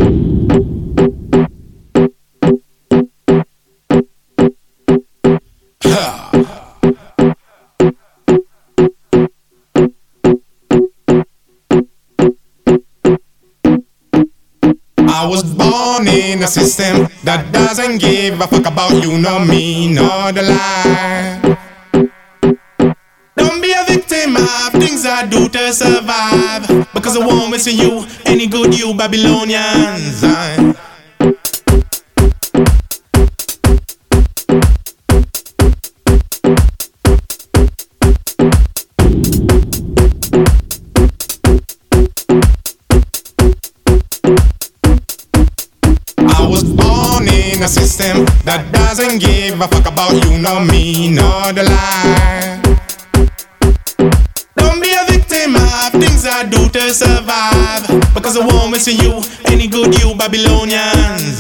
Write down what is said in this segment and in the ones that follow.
I was born in a system that doesn't give a fuck about you, nor me, nor the lie. Don't be a victim of things I do to survive, because I won't miss you, any good you Babylonians. I was born in a system that doesn't give a fuck about you, nor me, nor the lie. Don't be a victim of things I do to survive, because I won't miss you, any good you Babylonians.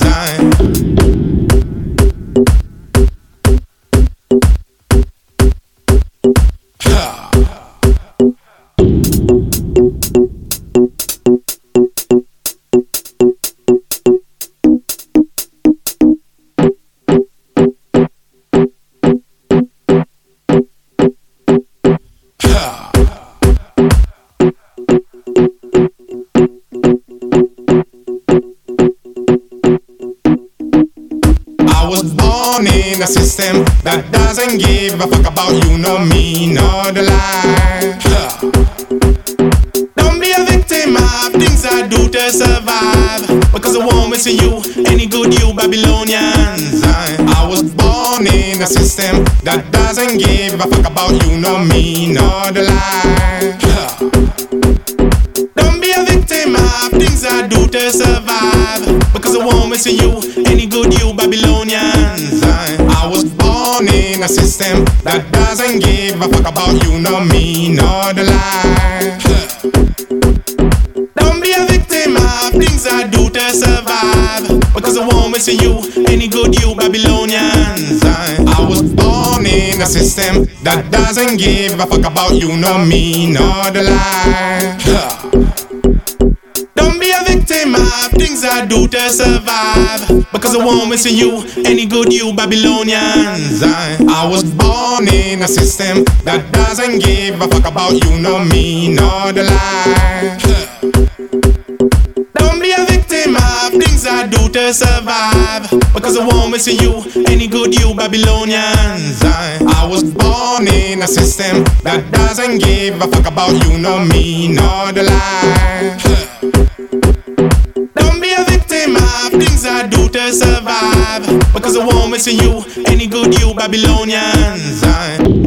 I was born in a system that doesn't give a fuck about you, nor me, nor the lie. Don't be a victim of things I do to survive, because I won't miss you, any good you Babylonians. I was born in a system that doesn't give a fuck about you, nor me, nor the lie. Don't be a victim of things I do to survive, because I won't miss you, any good you Babylonians. I was born in a system that doesn't give a fuck about you, nor me, nor the lie. Don't be a victim of things I do to survive, because I won't miss you, any good you Babylonians. I was born in a system that doesn't give a fuck about you, nor me, nor the lie. Don't be a victim of things I do to survive, because I won't miss you, any good you Babylonians. I was born in a system that doesn't give a fuck about you, nor me, nor the lie. Don't be a victim of things I do to survive, because I won't miss you, any good you Babylonians. I was born in a system that doesn't give a fuck about you, nor me, nor the lie. Don't be a victim of things I do to survive, because I won't miss you, any good you Babylonians.